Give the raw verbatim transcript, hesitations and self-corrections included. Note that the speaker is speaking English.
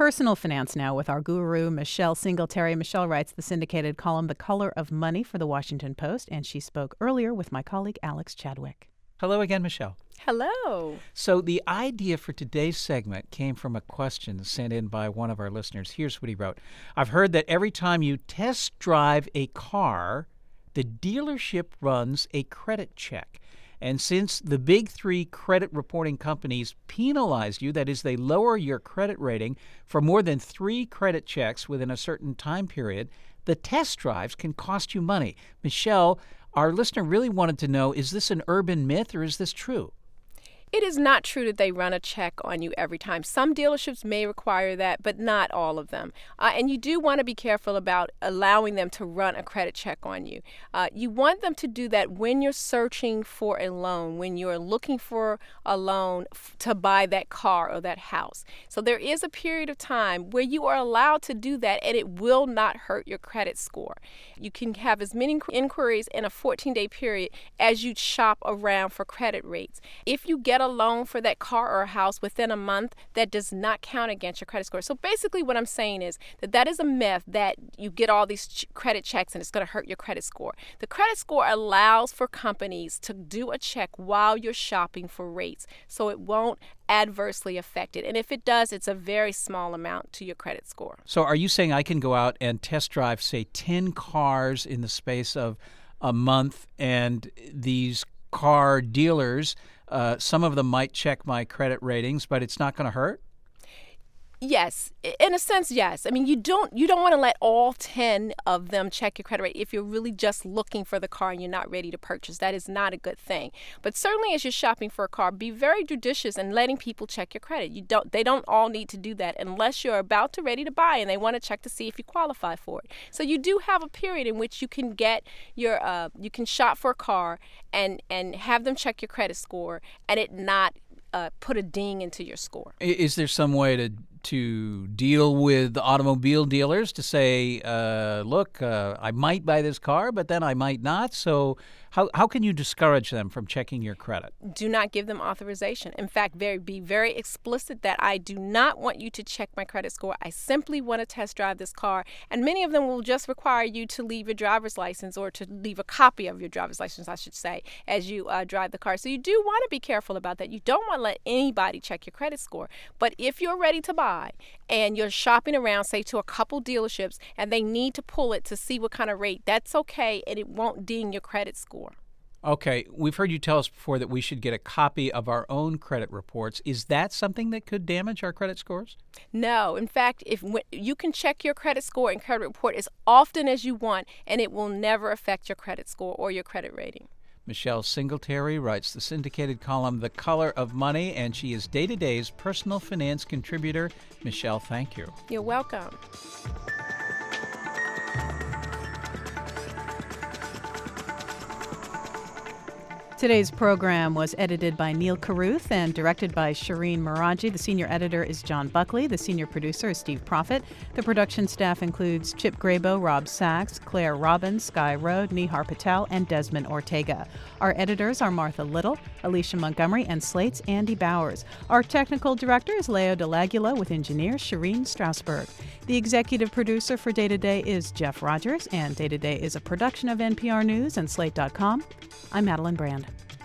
personal finance now with our guru, Michelle Singletary. Michelle writes the syndicated column The Color of Money for The Washington Post, and she spoke earlier with my colleague Alex Chadwick. Hello again, Michelle. Hello. So the idea for today's segment came from a question sent in by one of our listeners. Here's what he wrote. I've heard that every time you test drive a car, the dealership runs a credit check. And since the big three credit reporting companies penalize you, that is, they lower your credit rating for more than three credit checks within a certain time period, the test drives can cost you money. Michelle, our listener really wanted to know, is this an urban myth or is this true? It is not true that they run a check on you every time. Some dealerships may require that, but not all of them. Uh, and you do want to be careful about allowing them to run a credit check on you. Uh, you want them to do that when you're searching for a loan, when you're looking for a loan f- to buy that car or that house. So there is a period of time where you are allowed to do that, and it will not hurt your credit score. You can have as many inquiries in a fourteen-day period as you shop around for credit rates. If you get a loan for that car or a house within a month, that does not count against your credit score. So basically what I'm saying is that that is a myth that you get all these ch- credit checks and it's going to hurt your credit score. The credit score allows for companies to do a check while you're shopping for rates, so it won't adversely affect it. And if it does, it's a very small amount to your credit score. So are you saying I can go out and test drive, say, ten cars in the space of a month, and these car dealers, Uh, some of them might check my credit ratings, but it's not going to hurt? Yes, in a sense, yes. I mean, you don't you don't want to let all ten of them check your credit rate if you're really just looking for the car and you're not ready to purchase. That is not a good thing. But certainly as you're shopping for a car, be very judicious in letting people check your credit. You don't they don't all need to do that unless you're about to ready to buy and they want to check to see if you qualify for it. So you do have a period in which you can get your uh, you can shop for a car and and have them check your credit score and it not uh, put a ding into your score. Is there some way to to deal with automobile dealers to say, uh, look, uh, I might buy this car, but then I might not? So how how can you discourage them from checking your credit? Do not give them authorization. In fact, very be very explicit that I do not want you to check my credit score. I simply want to test drive this car. And many of them will just require you to leave your driver's license or to leave a copy of your driver's license, I should say, as you uh, drive the car. So you do want to be careful about that. You don't want to let anybody check your credit score. But if you're ready to buy, and you're shopping around, say, to a couple dealerships, and they need to pull it to see what kind of rate, that's okay, and it won't ding your credit score. Okay, we've heard you tell us before that we should get a copy of our own credit reports. Is that something that could damage our credit scores? No. In fact, if you can check your credit score and credit report as often as you want, and it will never affect your credit score or your credit rating. Michelle Singletary writes the syndicated column The Color of Money, and she is Day to Day's personal finance contributor. Michelle, thank you. You're welcome. Today's program was edited by Neil Carruth and directed by Shireen Meraji. The senior editor is John Buckley. The senior producer is Steve Proffitt. The production staff includes Chip Grabo, Rob Sachs, Claire Robbins, Sky Road, Nihar Patel, and Desmond Ortega. Our editors are Martha Little, Alicia Montgomery, and Slate's Andy Bowers. Our technical director is Leo DeLaguila with engineer Shireen Strasberg. The executive producer for Day to Day is Jeff Rogers, and Day to Day is a production of N P R News and Slate dot com. I'm Madeline Brand.